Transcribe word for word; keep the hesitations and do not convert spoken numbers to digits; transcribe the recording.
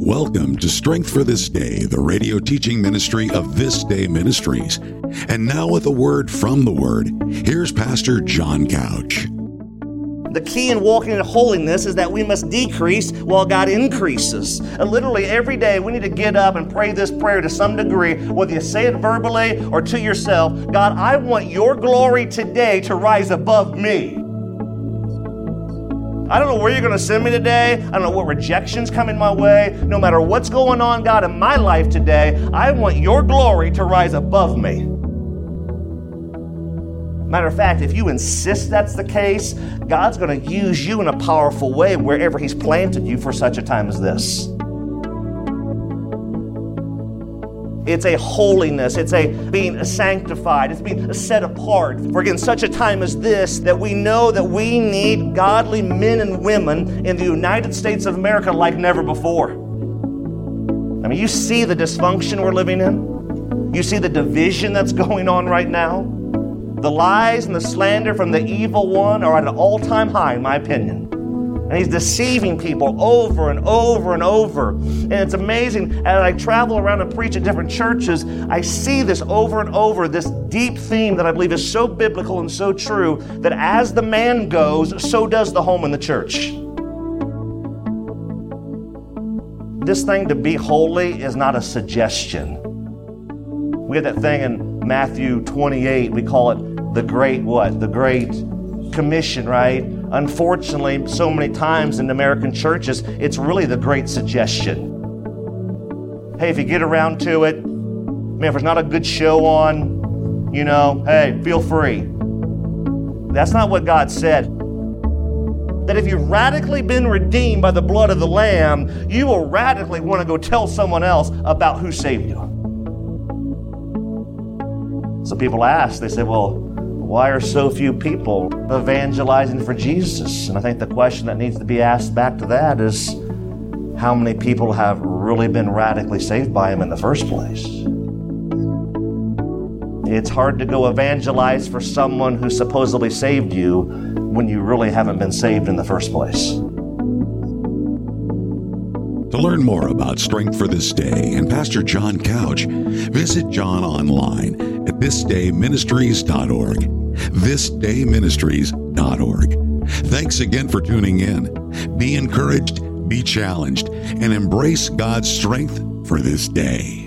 Welcome to Strength for This Day, the radio teaching ministry of This Day Ministries. And now with a word from the Word, here's Pastor John Couch. The key in walking in holiness is that we must decrease while God increases. And literally every day we need to get up and pray this prayer to some degree, whether you say it verbally or to yourself. God, I want your glory today to rise above me. I don't know where you're going to send me today. I don't know what rejection's coming my way. No matter what's going on, God, in my life today, I want your glory to rise above me. Matter of fact, if you insist that's the case, God's going to use you in a powerful way wherever He's planted you for such a time as this. It's a holiness. It's a being sanctified. It's being set apart. For again, such a time as this, that we know that we need godly men and women in the United States of America like never before. I mean, you see the dysfunction we're living in. You see the division that's going on right now. The lies and the slander from the evil one are at an all-time high, in my opinion. And he's deceiving people over and over and over. And it's amazing, as I travel around and preach at different churches, I see this over and over, this deep theme that I believe is so biblical and so true, that as the man goes, so does the home and the church. This thing to be holy is not a suggestion. We have that thing in Matthew twenty-eight, we call it the great what? The Great Commission, right? Unfortunately, so many times in American churches, it's really the great suggestion. Hey, if you get around to it, man, if there's not a good show on, you know, hey, feel free. That's not what God said. That if you've radically been redeemed by the blood of the Lamb, you will radically want to go tell someone else about who saved you. So people ask, they say, well, why are so few people evangelizing for Jesus? And I think the question that needs to be asked back to that is, how many people have really been radically saved by Him in the first place? It's hard to go evangelize for someone who supposedly saved you when you really haven't been saved in the first place. To learn more about Strength for This Day and Pastor John Couch, visit John online at this day ministries dot org. this day ministries dot org. Thanks again for tuning in. Be encouraged, be challenged, and embrace God's strength for this day.